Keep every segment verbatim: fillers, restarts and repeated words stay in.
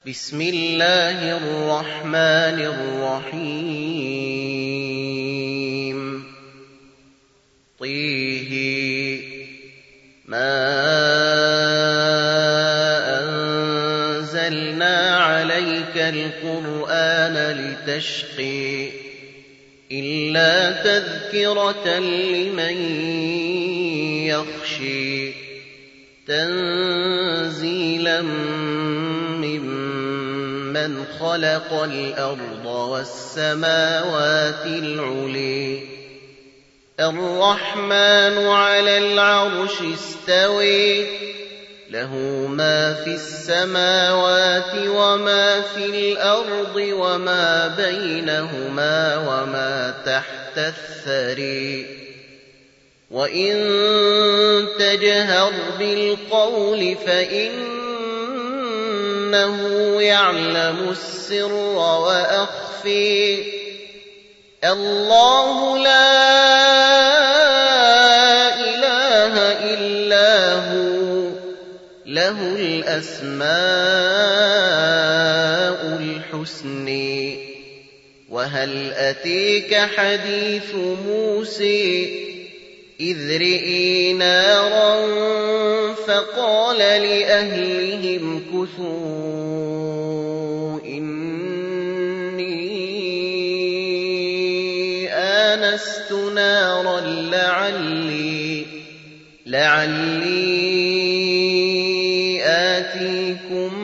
بسم الله الرحمن الرحيم طه ما أنزلنا عليك القرآن لتشقي إلا تذكرة لمن يخشي تنزيلا ممن خلق الأرض والسماوات العلي الرحمن على العرش استوي له ما في السماوات وما في الأرض وما بينهما وما تحت الثري وإن تجهر بالقول فإنه يعلم السر وأخفي الله لا إله إلا هو له الأسماء الحسنى وهل أتيك حديث موسى إذ رئي نارا فقال لأهلهم كثوا إني آنست نارا لعلي, لعلي آتيكم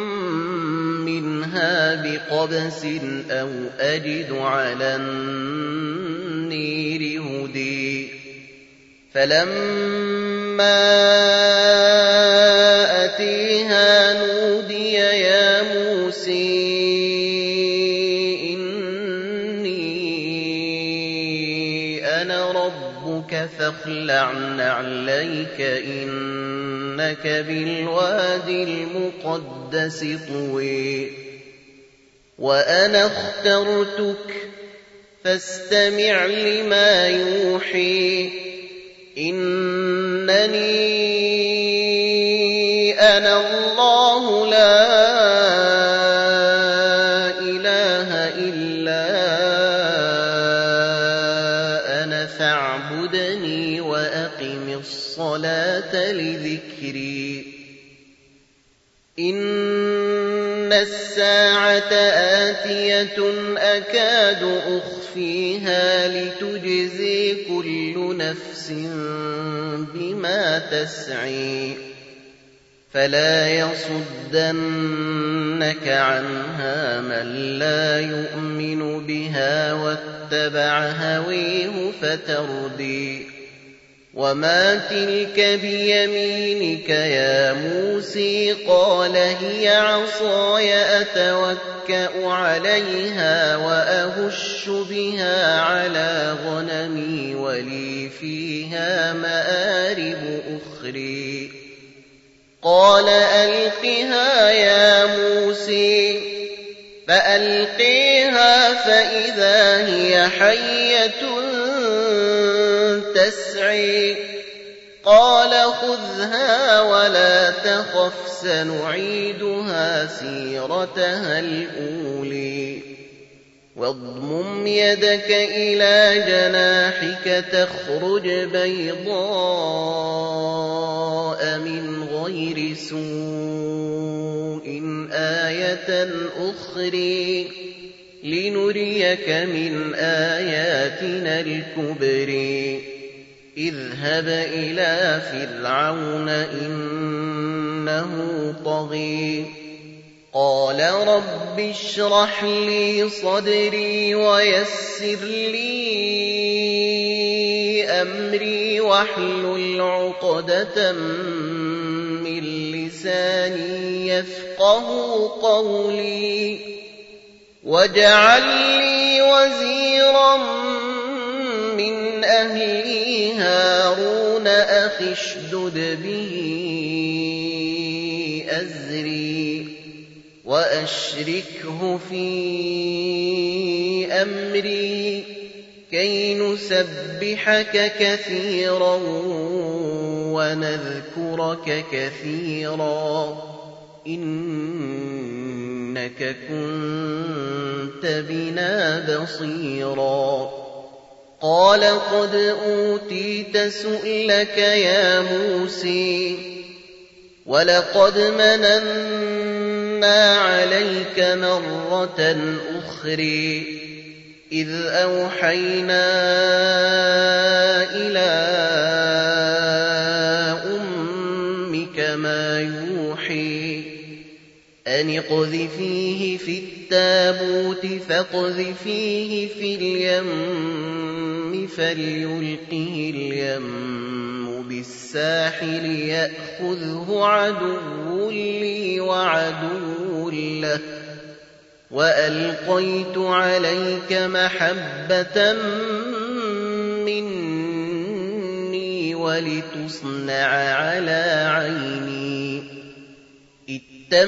منها بقبس أو أجد على النير هدي فلما أتيها نودي يا موسى إني أنا ربك فاخلع نعليك إنك بالوادي المقدس طوي وأنا اخترتك فاستمع لما يوحي إنني أنا الله لا إله إلا أنا فاعبدني وأقم الصلاة لذكري إن الساعة آتية أكاد أخفيها لتجزي كل نفس بما تسعي فلا يصدنك عنها من لا يؤمن بها واتبع هويه فتردي وما تلك بيمينك يا موسى قال هي عصاي أتوكأ عليها وأهش بها على غنمي ولي فيها مآرب أخرى قال ألقها يا موسى فألقيها فإذا هي حية تسعي قال خذها ولا تخف سنعيدها سيرتها الأولى واضمم يدك إلى جناحك تخرج بيضاء من غير سوء آية أخرى لنريك من آياتنا الكبرى اذهب إلى فرعون إنه طغى قال رب اشرح لي صدري ويسر لي أمري واحلل عقدة من لساني يفقه قولي واجعل لي وزيرا من أهلي هارون أخي اشدد به أزري وأشركه في أمري كي نسبحك كثيرا ونذكرك كثيرا إنك إنك كنت بنا بصيرا قال قد أوتيت سؤلك يا موسى ولقد مننا عليك مرة أخرى إذ أوحينا إلى أمك ما يوحي أن اقذفيه في التابوت فاقذفيه في اليم فليلقه اليم بالساحل يأخذه عدو لي وعدو له وألقيت عليك محبة مني ولتصنع على عيني إذ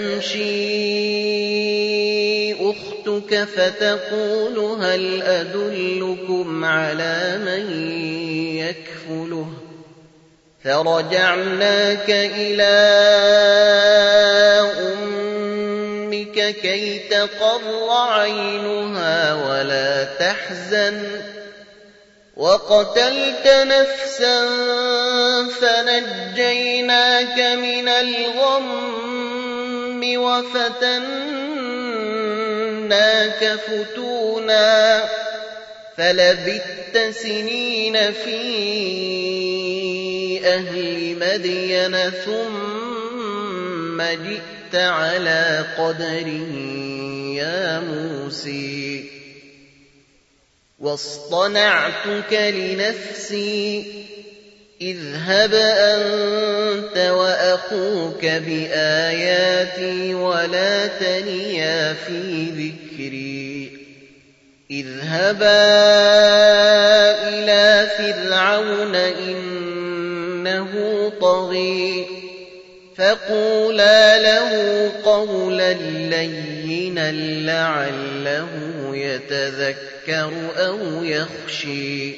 تمشي أختك فتقول هل أدلكم على من يكفله فرجعناك إلى أمك كي تقر عينها ولا تحزن وقتلت نفسا فنجيناك من الغم وفتناك فتونا فلبثت سنين في أهل مدين ثم جئت على قدر يا موسى واصطنعتك لنفسي اذهب أنت وأخوك بآياتي ولا تنيا في ذكري اذهبا إلى فرعون إنه طغى فقولا له قولا لينا لعله يتذكر أو يخشى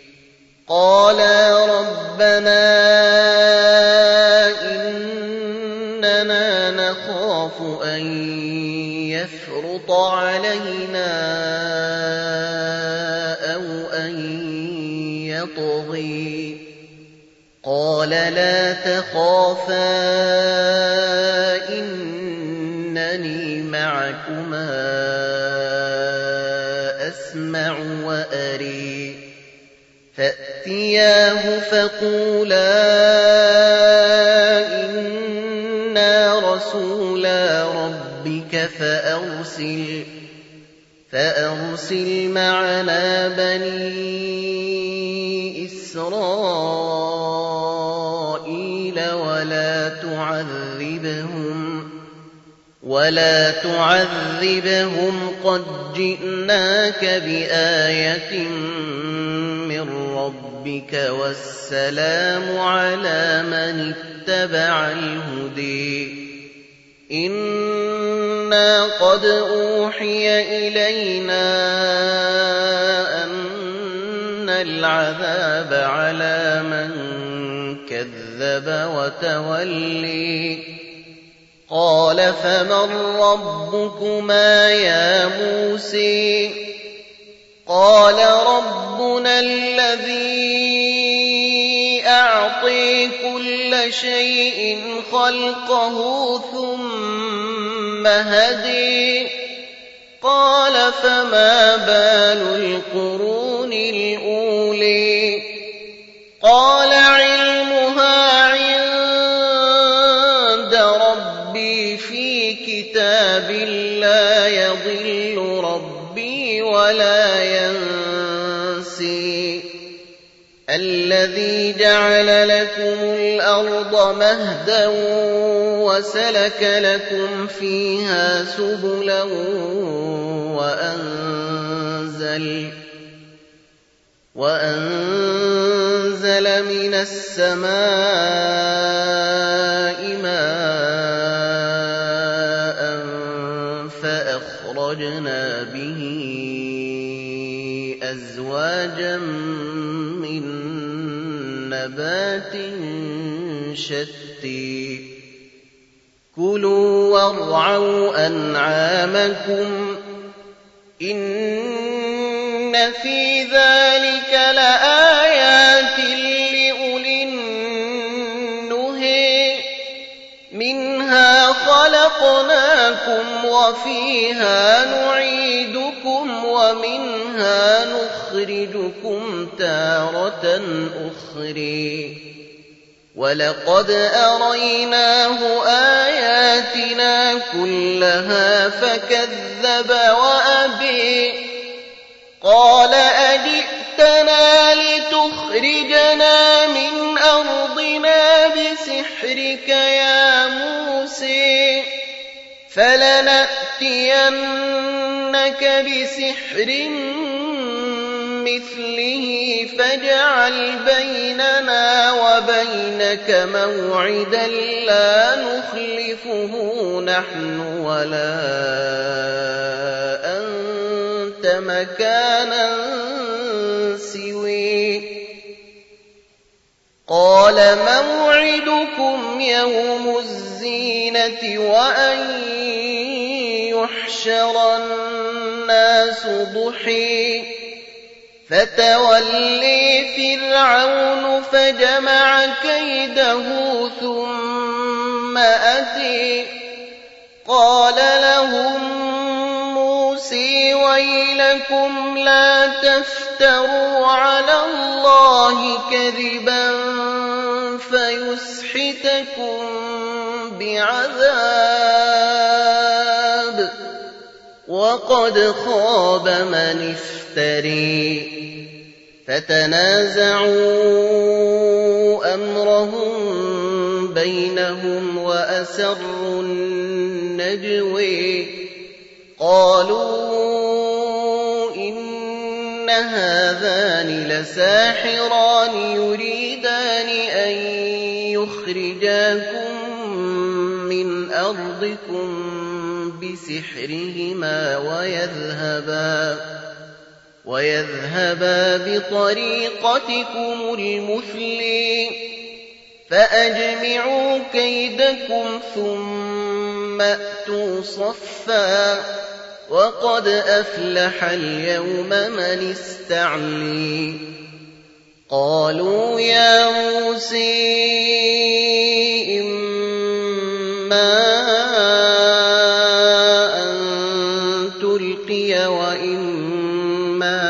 قالا ربنا إننا نخاف أن يفرط علينا أو أن يطغى قال لا تخافا إنني معكما أسمع وأري فأتياه فقولا إنا رسولا ربك فأرسل فأرسل معنا بني إسرائيل ولا تعذبهم ولا تعذبهم قد جئناك بآية من ربك والسلام على من اتبع الهدي إنا قد أوحي إلينا أن العذاب على من كذب وتولي قال فمن ربكما يا موسى قال ربنا الذي أعطي كل شيء خلقه ثم هدي قال فما بال القرون الأولي قال علمها عند ربي في كتاب لا يضل ربي ولا ينسي الذي جعل لكم الأرض مهدا وسلك لكم فيها سبلا وأنزل وأنزل من السماء ماء فأخرجنا به أزواجا من نبات شتى كُلُوا وَارْعَوْا أَنْعَامَكُمْ إِنَّ فِي ذَلِكَ لَآيَاتٍ لِّأُولِي النُّهِ مِنْهَا خَلَقْنَاكُمْ وَفِيهَا نُعِيدُكُمْ وَمِنْهَا نُخْرِجُكُمْ تَارَةً أُخْرَىٰ وَلَقَدْ أَرَيْنَاهُ آيَاتِنَا كُلَّهَا فَكَذَّبَ وَأَبَىٰ قَالَ أَجِئْتَنَا لِتُخْرِجَنَا مِنْ أَرْضِنَا بِسِحْرِكَ يَا مُوسَىٰ فَلَنَأْتِيَنَّكَ بِسِحْرٍ مِّثْلِهِ فاجعل بيننا وبينك موعدا لا نخلفه نحن ولا أنت مكانا سويه قال موعدكم يوم الزينة وأن يحشر الناس ضحى فتولي فرعون فجمع كيده ثم أتي قال لهم موسى ويلكم لا تفتروا على الله كذبا فيسحتكم بعذاب وقد خاب من افتري فتنازعوا أمرهم بينهم وأسروا النجوى قالوا إن هذان لساحران يريدان أن يخرجاكم من أرضكم بسحرهما ويذهبا ويذهبا بطريقتكم المثلي فأجمعوا كيدكم ثم أتوا صفا وقد أفلح اليوم من استعلي قالوا يا موسى إما أن تلقي وإما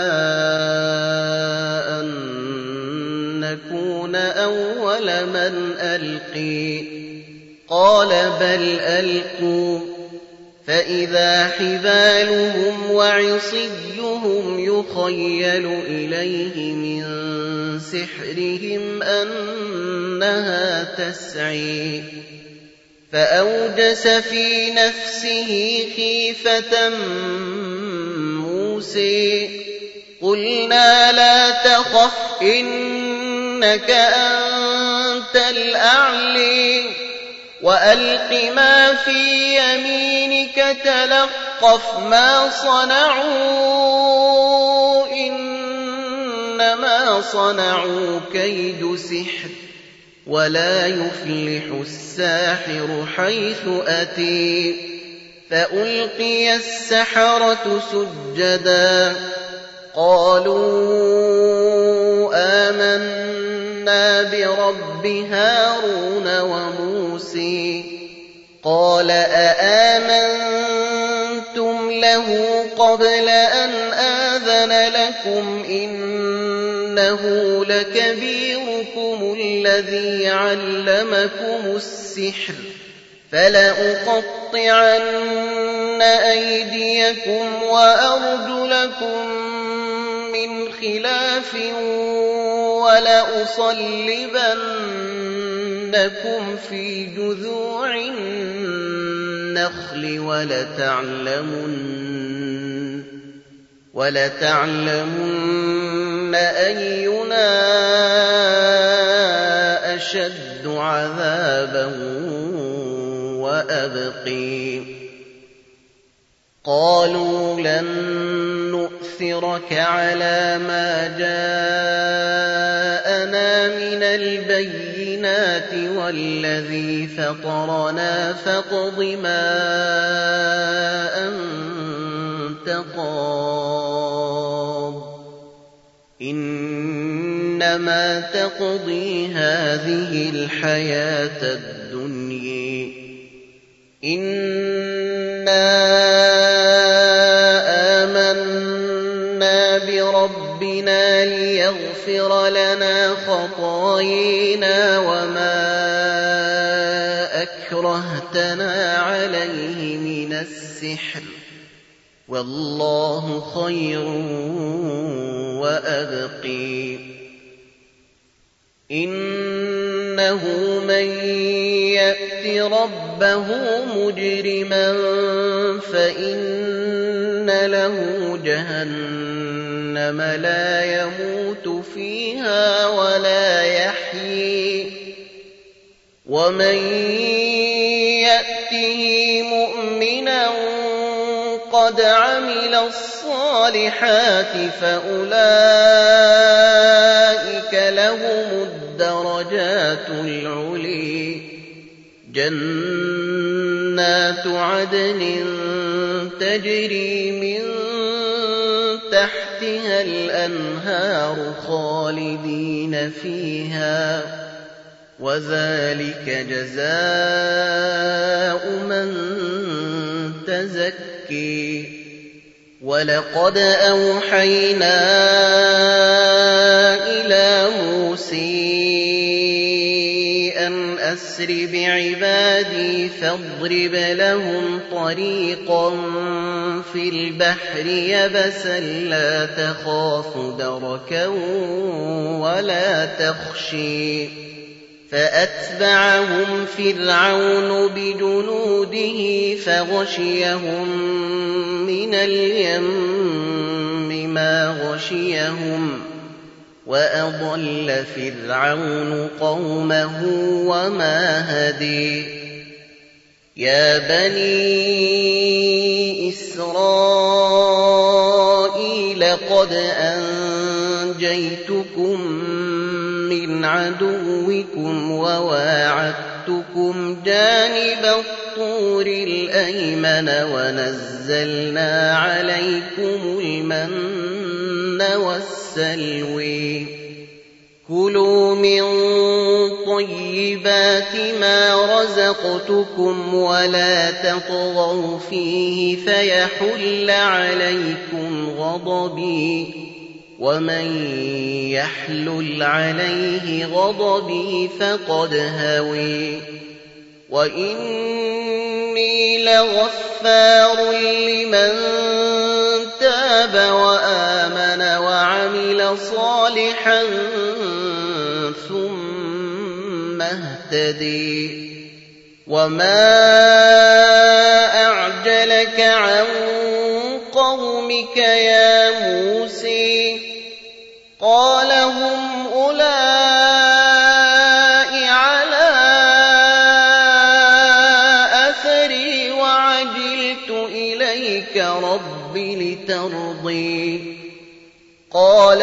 أن نكون أول من ألقي قال بل ألقوا فإذا حبالهم وعصيهم يخيل إليه من سحرهم أنها تسعي فأوجس في نفسه خيفة موسى قلنا لا تخف إنك أنت الأعلى وألق ما في يمينك تلقف ما صنعوا إنما صنعوا كيد سحر ولا يفلح الساحر حيث أتي فألقي السحرة سجدا قالوا آمنا برب هارون وموسى قال أآمنتم له قبل أن آذن لكم إنه لكبيركم الذي علمكم السحر فلأقطعن أيديكم وأرجلكم من خلاف ولأصلبنكم في جذوع النخل ولتعلمن ولتعلمن أينا أشد عذابا وأبقي قالوا لن نؤثرك على ما جاءنا من البينات البينات والذي فطرنا فاقض ما أنت قاض إنما تقضي هذه الحياة الدنيا إنا آمنا بربنا ليغفر لنا خطايانا وما أكرهتنا عليه من السحر والله خير وأبقي إنه من يأت ربه مجرما فإن له جهنم لا يموت فيها ولا يحيي ومن يأته مؤمنا قد عمل الصالحات فأولئك لهم الدرجات العلي جنات عدن تجري من تحتها الأنهار خالدين فيها وذلك جزاء من تزكي ولقد أوحينا إلى موسى أن أسر بعبادي فاضرب لهم طريقا في البحر يبسا لا تخاف دركا ولا تخشي فأتبعهم فرعون بجنوده فغشيهم من اليم ما غشيهم وأضل فرعون قومه وما هدي يا بني إسرائيل قد أنجيتكم من عدوكم وواعدتكم جانب الطور الأيمن ونزلنا عليكم المن والسلوى كلوا من طيبات ما رزقتكم ولا تطغوا فيه فيحل عليكم غضبي ومن يحلل عليه غضبي فقد هوي وإني لغفار لمن تاب وآمن وعمل صالحا ثم اهتدي وما أعجلك عن قومك يا موسى قال هم أولئك على أثري وعجلت إليك رب لترضي قال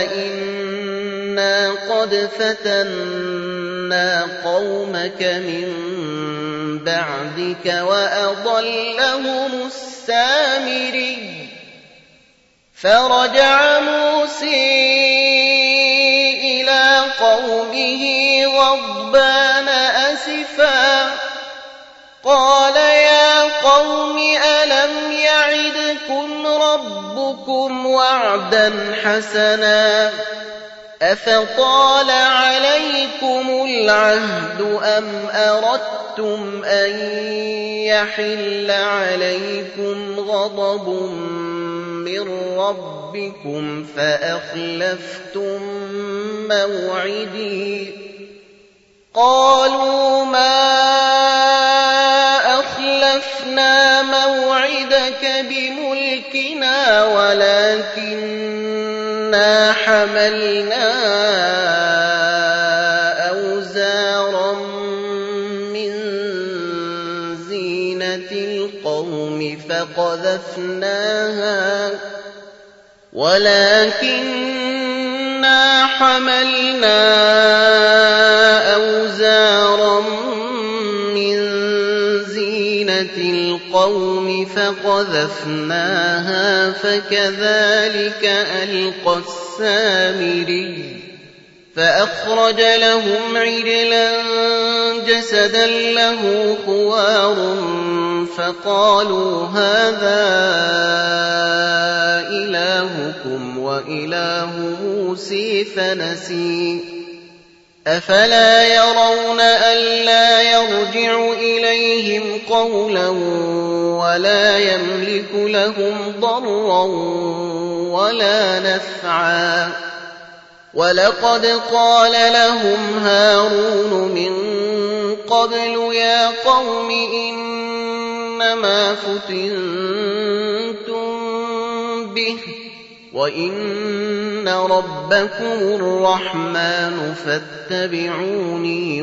فإنا قد فتنا قومك من بعدك وأضلهم السامري فرجع موسى إلى قومه غضبان أسفا قال يا قوم ألم يعدكم ربكم وعدا حسنا أفطال عليكم العهد أم أردتم أن يحل عليكم غضب من ربكم فأخلفتم موعدي قالوا ما أخلفنا موعدك بملكنا ولكننا حملنا أوزارا من زينة القوم فقذفناها ولكننا إنا حملنا أوزارا من زينة القوم فقذفناها فكذلك ألقى السامري فأخرج لهم عجلا جسدا له خوار فقالوا هذا إلهكم وإله موسى فنسي أفلا يرون ألا يرجع إليهم قولا ولا يملك لهم ضرا ولا نفعا ولقد قال لهم هارون من قبل يا قوم إنما فتنتم به وإن ربكم الرحمن فاتبعوني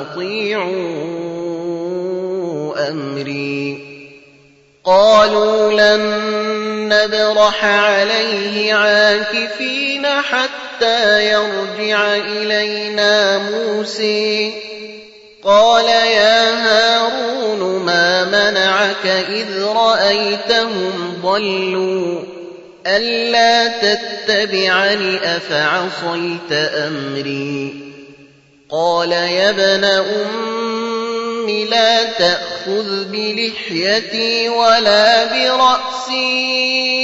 وأطيعوا أمري قالوا لن نبرح عليه عاكفين حتى يرجع إلينا موسى قال يا هارون ما منعك إذ رأيتهم ضلوا ألا تتبعني أفعصيت أمري قال يا ابن أم لا تأخذ بلحيتي ولا برأسي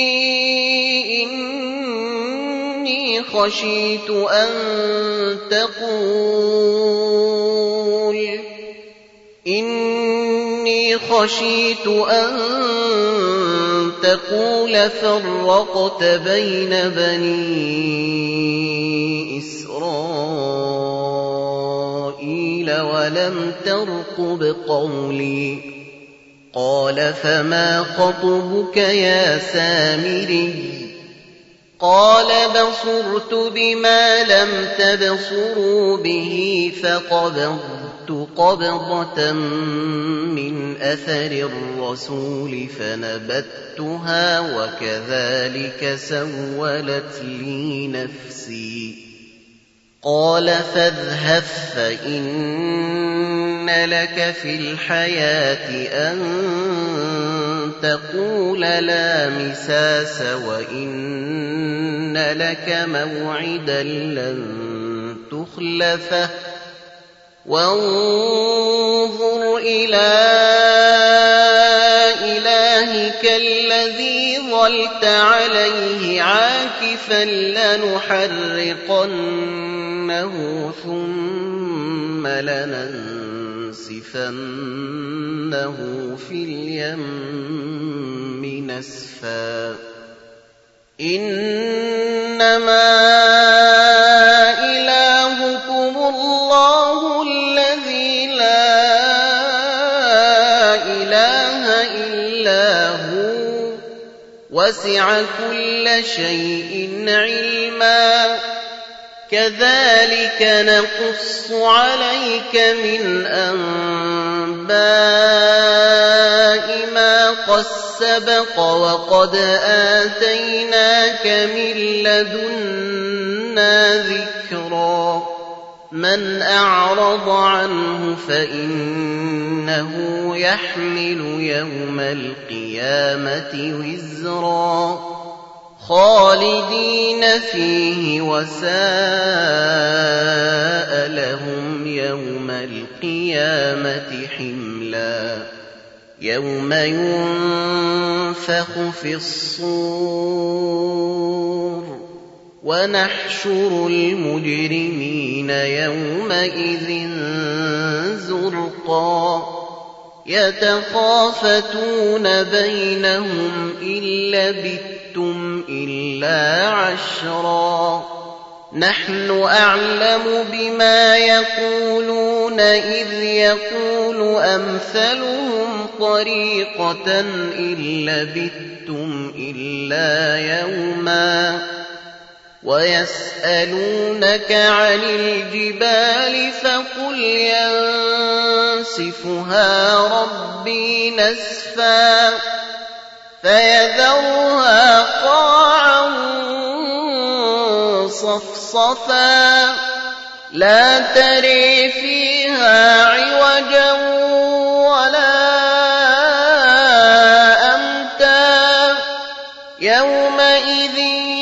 إني خشيت أن تقول إني خشيت أن تقول فرقت بين بني إسرائيل ولم ترقب قولي قال فما خطبك يا سامري قال بصرت بما لم تبصروا به فقبضت قبضة من أثر الرسول فنبذتها وكذلك سولت لي نفسي قال فاذهب فإن لك في الحياة أن تقول لا مساس وإن لك موعدا لن تخلفه وانظر إلى إلهك الذي ظلت عليه عاكفا لنحرقنه ثم لننسفنه في اليم نسفا إنما إلهكم الله الذي لا إله إلا هو وسع كل شيء علما كذلك نقص عليك من أنباء ما قد سبق وقد آتيناك من لدنا ذكرا من أعرض عنه فإنه يحمل يوم القيامة وزرا خالدين فيه وساء لهم يوم القيامة حملا يوم ينفخ في الصور ونحشر المجرمين يومئذ زرقا يتخافتون بينهم إن لبثتم إلا عشرا نحن أعلم بما يقولون إذ يقول أمثلهم طريقة إن لبثتم إلا يوما ويسألونك عن الجبال فقل ينسفها ربي نسفا فيذرها قاعا صفصفا لا تري فيها عوجا ولا أمتا يومئذ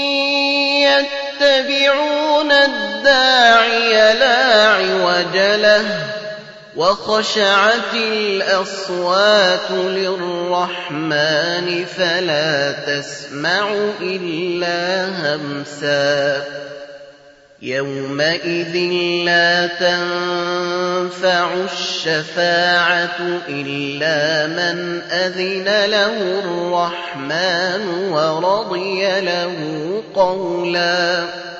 يتبعون الداعي لا عوج له وخشعت الأصوات للرحمن فلا تسمع إلا همسا يومئذ لا تنفع الشفاعة إلا من أذن له الرحمن ورضي له قولا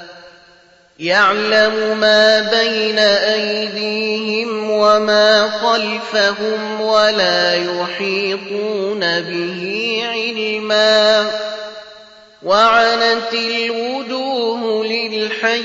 يعلم ما بين أيديهم وما خلفهم ولا يحيطون به علما وعنت الوجوه للحي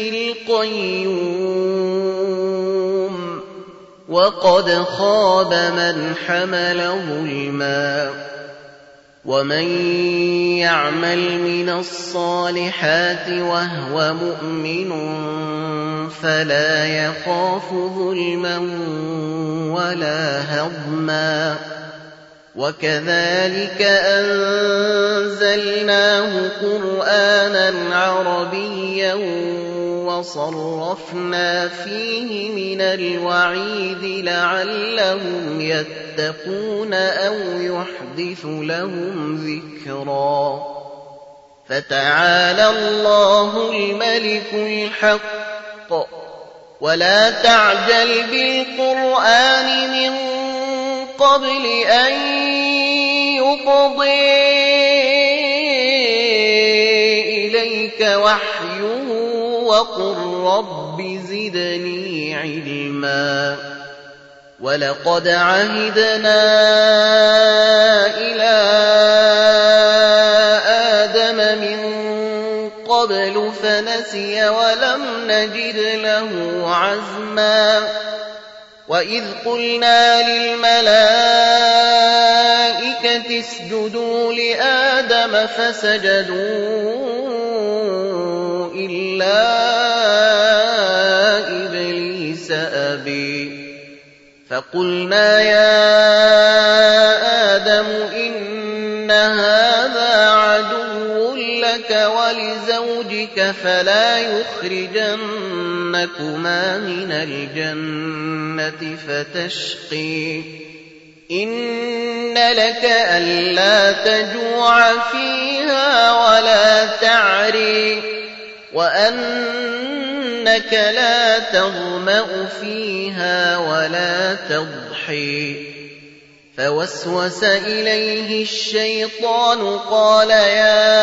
القيوم وقد خاب من حمل ظلما ومن يعمل من الصالحات وهو مؤمن فلا يخاف ظلما ولا هضما وكذلك أنزلناه قرآنا عربيا وصرفنا فيه من الوعيد لعلهم يتقون أو يحدث لهم ذكرا فتعالى الله الملك الحق ولا تعجل بالقرآن من قبل أن يقضي إليك وحيه وقل رب زدني علما ولقد عهدنا إلى آدم من قبل فنسي ولم نجد له عزما وإذ قلنا للملائكة اسجدوا لآدم فسجدوا إلا إبليس أبي فقلنا يا آدم إن هذا عدو لك ولزوجك فلا يخرجنكما من الجنة فتشقي إن لك ألا تجوع فيها ولا تعري وأنك لا تظمأ فيها ولا تضحي فوسوس إليه الشيطان قال يا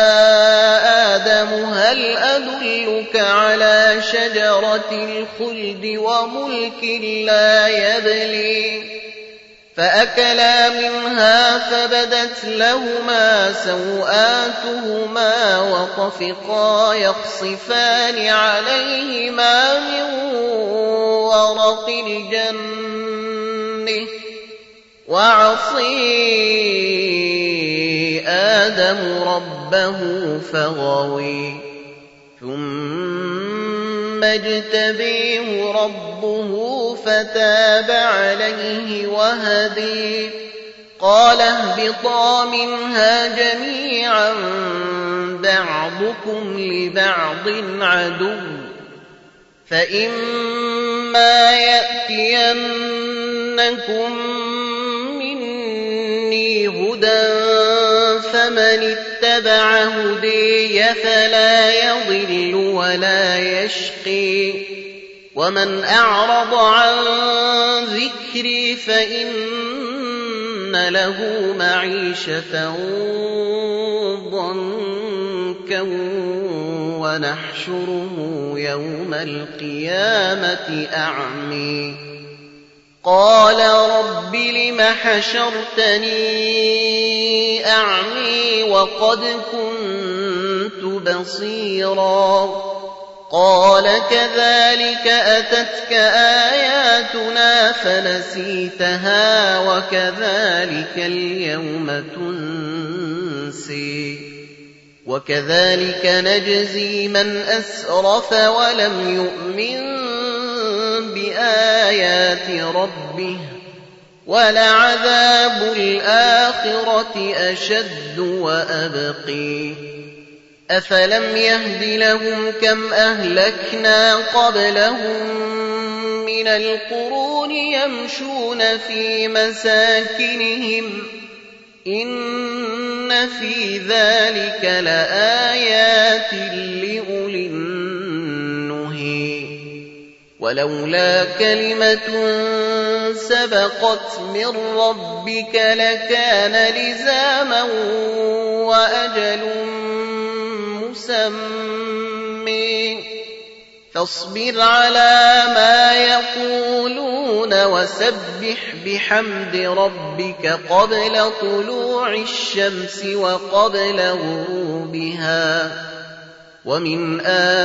آدم هل أدلك على شجرة الخلد وملك لا يبلي فأكلا منها فبدت لهما سوآتهما وطفقا يخصفان عليهما من ورق الجنة وعصي آدم ربه فغوي ثم اجتبيه ربه فتاب عليه وهدي قال اهبطا منها جميعا بعضكم لبعض عدو فإما يأتينكم مني هدى فمن اتبع هدي فلا يضل ولا يشقي ومن أعرض عن ذكري فإن له معيشة ضنكا ونحشره يوم القيامة أعمي قال رب لم حشرتني أعمي وقد كنت بصيرا قال كذلك أتتك آياتنا فنسيتها وكذلك اليوم تنسي وكذلك نجزي من أسرف ولم يؤمن بآيات ربه ولعذاب الآخرة أشد وأبقي أفلم يهد لهم كم أهلكنا قبلهم من القرون يمشون في مساكنهم إن في ذلك لآيات لأولي النهي ولولا كلمة سبقت من ربك لكان لزاما وأجل مسمى فاصبر على ما يقولون وسبح بحمد ربك قبل طلوع الشمس وقبل غروبها ومن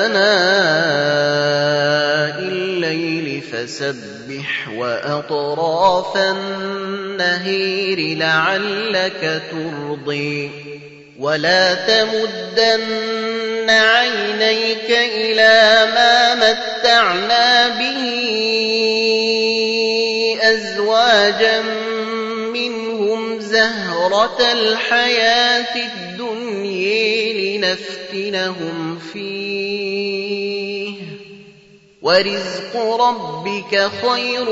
آناء الليل فسبح وأطراف النهير لعلك ترضي ولا تمدن عينيك إلى ما متعنا به أزواجا منهم زهرة الحياة الدنيا لنفتنهم فيه ورزق ربك خير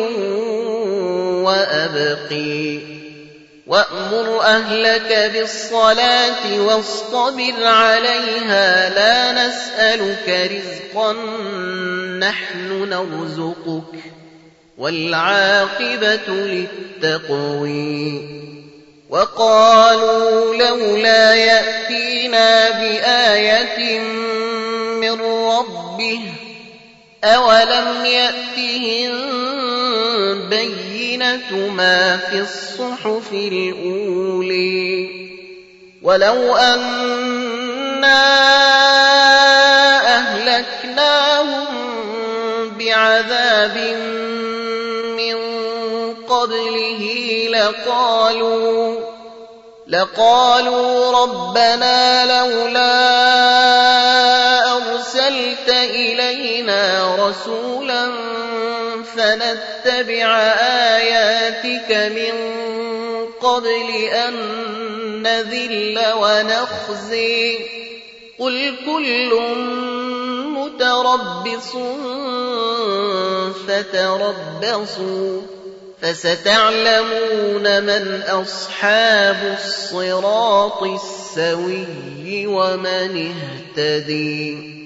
وأبقي وأمر أهلك بالصلاة واصطبر عليها لا نسألك رزقا نحن نرزقك والعاقبة للتقوى وقالوا لولا يأتينا بآية من ربه أولم يأتهم بينة ما في الصحف الأولي ولو أنا أهلكناهم بعذاب من قبله لقالوا لقالوا ربنا لولا أرسلت إلينا رسولا فنتبع آياتك من قبل أن نذل ونخزي قل كل متربص فتربصوا فستعلمون من أصحاب الصراط السوي ومن اهتدي